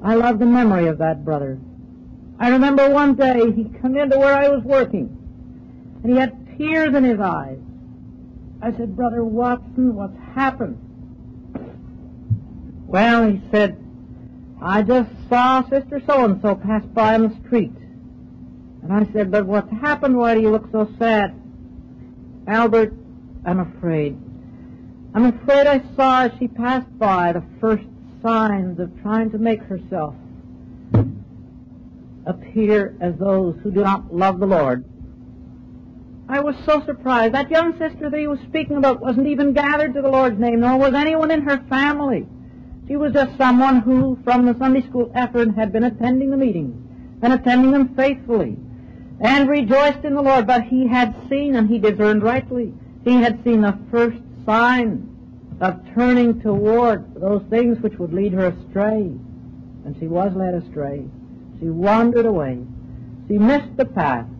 I love the memory of that brother. I remember one day he came into where I was working, and he had tears in his eyes. I said, Brother Watson, what's happened? Well, he said, I just saw Sister So-and-so pass by on the street. And I said, but what's happened? Why do you look so sad? Albert, I'm afraid. I'm afraid I saw as she passed by the first signs of trying to make herself appear as those who do not love the Lord. I was so surprised. That young sister that he was speaking about wasn't even gathered to the Lord's name, nor was anyone in her family. She was just someone who, from the Sunday school effort, had been attending the meetings and attending them faithfully and rejoiced in the Lord. But he had seen, and he discerned rightly, he had seen the first sign of turning toward those things which would lead her astray. And she was led astray. She wandered away. She missed the path.